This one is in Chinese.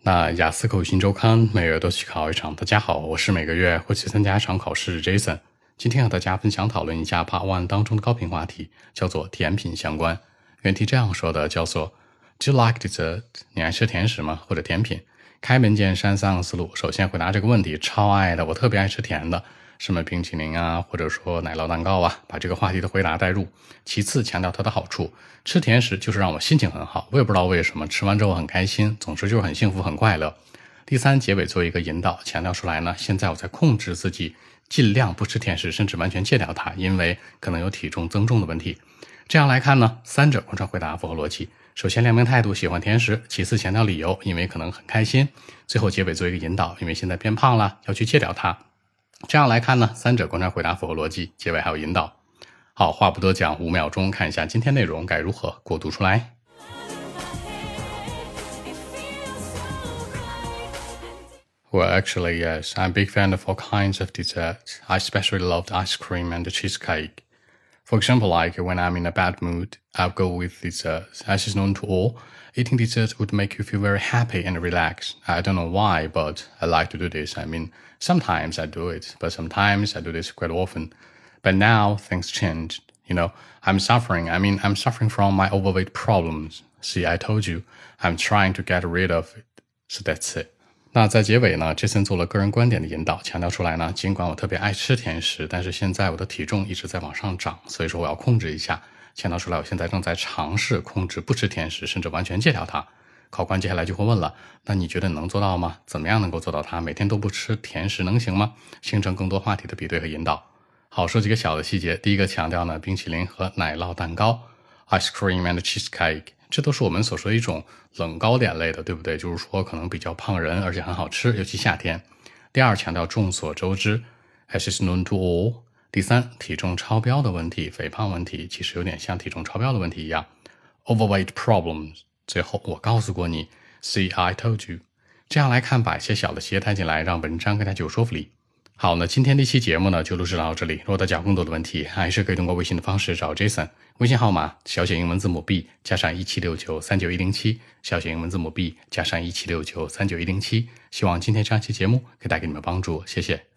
那雅思口语新周刊每月都去考一场。大家好，我是每个月会去参加一场考试 Jason。今天和大家分享讨论一下 Part 1当中的高频话题，叫做甜品相关。原题这样说的，叫做 Do you like dessert？ 你爱吃甜食吗？或者甜品？开门见山3个思路。首先回答这个问题，超爱的，我特别爱吃甜的，什么冰淇淋啊，或者说奶酪蛋糕啊，把这个话题的回答带入。其次强调它的好处，吃甜食就是让我心情很好，我也不知道为什么，吃完之后很开心，总之就是很幸福很快乐。第三，结尾做一个引导，强调出来呢，现在我在控制自己，尽量不吃甜食，甚至完全戒掉它，因为可能有体重增重的问题。这样来看呢，三者贯穿回答符合逻辑。首先亮明态度，喜欢甜食，其次强调理由，因为可能很开心，最后结尾做一个引导，因为现在变胖了，要去戒掉它。这样来看呢，三者贯穿回答符合逻辑，结尾还有引导。好，话不多讲，5秒钟看一下今天内容该如何过渡出来。Well, actually, yes. I'm a big fan of all kinds of desserts. I especially loved ice cream and cheesecake. For example, like when I'm in a bad mood, I'll go with desserts. As is known to all, eating desserts would make you feel very happy and relaxed. I don't know why, but I like to do this. I mean, sometimes I do it, but sometimes I do this quite often. But now things changed. I'm suffering from my overweight problems. See, I told you, I'm trying to get rid of it. So that's it. 那在结尾呢 Jason 做了个人观点的引导，强调出来呢，尽管我特别爱吃甜食，但是现在我的体重一直在往上涨，所以说我要控制一下。强调出来我现在正在尝试控制不吃甜食，甚至完全戒掉它。考官接下来就会问了，那你觉得能做到吗？怎么样能够做到它？每天都不吃甜食能行吗？形成更多话题的比对和引导。好，说几个小的细节。第一个强调呢，冰淇淋和奶酪蛋糕 ice cream and cheesecake， 这都是我们所说的一种冷糕点类的，对不对？就是说可能比较胖人，而且很好吃，尤其夏天。第二，强调众所周知 as is known to all。 第三，体重超标的问题，肥胖问题，其实有点像体重超标的问题一样 overweight problems。 最后，我告诉过你 see I told you。 这样来看，把一些小的细节带进来，让文章更加具有说服力。好，那今天这期节目呢就录制到这里。如果大家有更多的问题，还是可以通过微信的方式找 Jason， 微信号码小写英文字母 B 加上176939107，小写英文字母 B 加上176939107。希望今天这样一期节目可以带给你们帮助，谢谢。